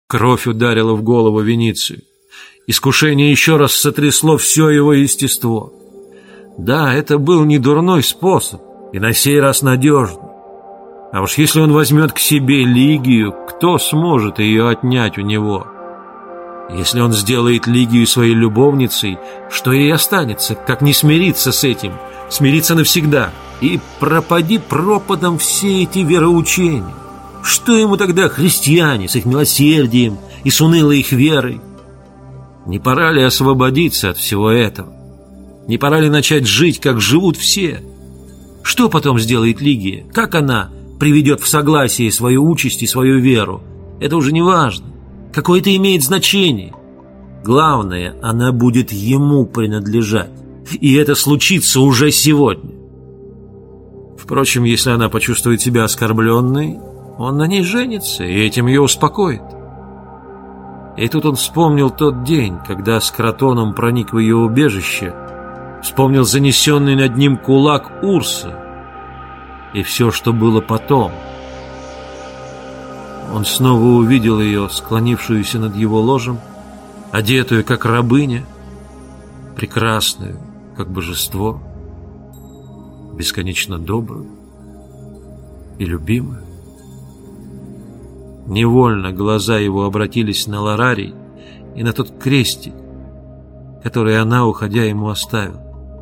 Кровь ударила в голову Веницию. Искушение еще раз сотрясло все его естество. Да, это был не дурной способ, и на сей раз надежный. А уж если он возьмет к себе Лигию, кто сможет ее отнять у него? Если он сделает Лигию своей любовницей, что ей останется, как не смириться с этим, смириться навсегда? И пропади пропадом все эти вероучения. Что ему тогда христиане с их милосердием и с унылой их верой? Не пора ли освободиться от всего этого? Не пора ли начать жить, как живут все? Что потом сделает Лигия? Как она приведет в согласие свою участь и свою веру? Это уже не важно. Какое это имеет значение? Главное, она будет ему принадлежать. И это случится уже сегодня. Впрочем, если она почувствует себя оскорбленной, он на ней женится, и этим ее успокоит. И тут он вспомнил тот день, когда с Кротоном проник в ее убежище, вспомнил занесенный над ним кулак Урса и все, что было потом. Он снова увидел ее, склонившуюся над его ложем, одетую, как рабыня, прекрасную, как божество, бесконечно добрую и любимую. Невольно глаза его обратились на Ларарий и на тот крестик, который она, уходя, ему оставила.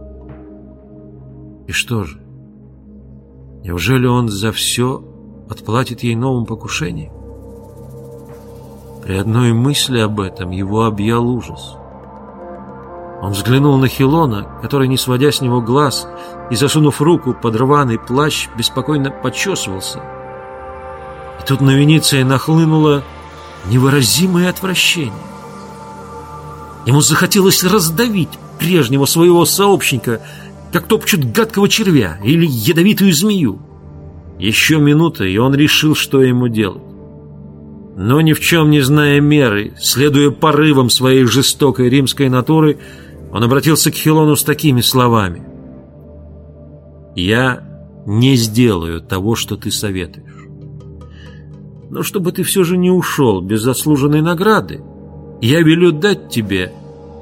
И что же? Неужели он за все отплатит ей новым покушением? При одной мысли об этом его объял ужас. Он взглянул на Хилона, который, не сводя с него глаз и засунув руку под рваный плащ, беспокойно почесывался. И тут на Вениция нахлынуло невыразимое отвращение. Ему захотелось раздавить прежнего своего сообщника, как топчут гадкого червя или ядовитую змею. Еще минута, и он решил, что ему делать. Но ни в чем не зная меры, следуя порывам своей жестокой римской натуры, он обратился к Хилону с такими словами: «Я не сделаю того, что ты советуешь. Но чтобы ты все же не ушел без заслуженной награды, я велю дать тебе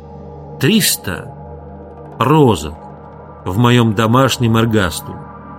300 розок в моем домашнем эргастуле».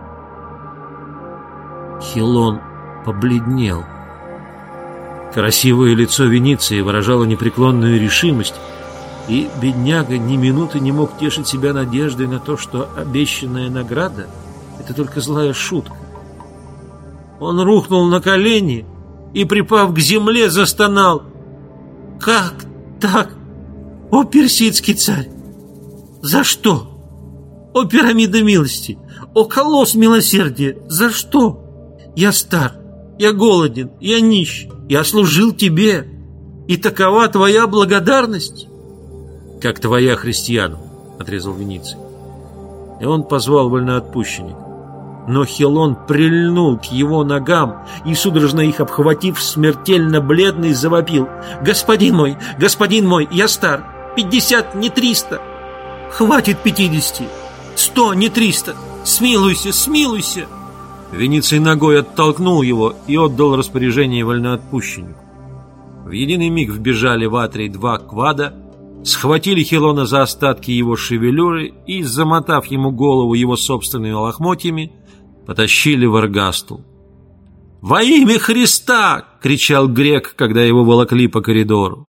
Хилон побледнел. Красивое лицо Вениции выражало непреклонную решимость, и бедняга ни минуты не мог тешить себя надеждой на то, что обещанная награда — это только злая шутка. Он рухнул на колени и, припав к земле, застонал: «Как так, о персидский царь? За что? О пирамида милости! О колосс милосердия! За что? Я стар, я голоден, я нищ, я служил тебе, и такова твоя благодарность?» «Как твоя, христианам», — отрезал Вениций. И он позвал вольноотпущенника. Но Хилон прильнул к его ногам и, судорожно их обхватив, смертельно бледный, завопил: господин мой, я стар, 50, не 300. Хватит 50, 100, не 300, смилуйся, смилуйся!» Вениций ногой оттолкнул его и отдал распоряжение вольноотпущеннику. В единый миг вбежали в Атрий 2 квада, схватили Хилона за остатки его шевелюры и, замотав ему голову его собственными лохмотьями, потащили в эргастул. «Во имя Христа!» — кричал грек, когда его волокли по коридору.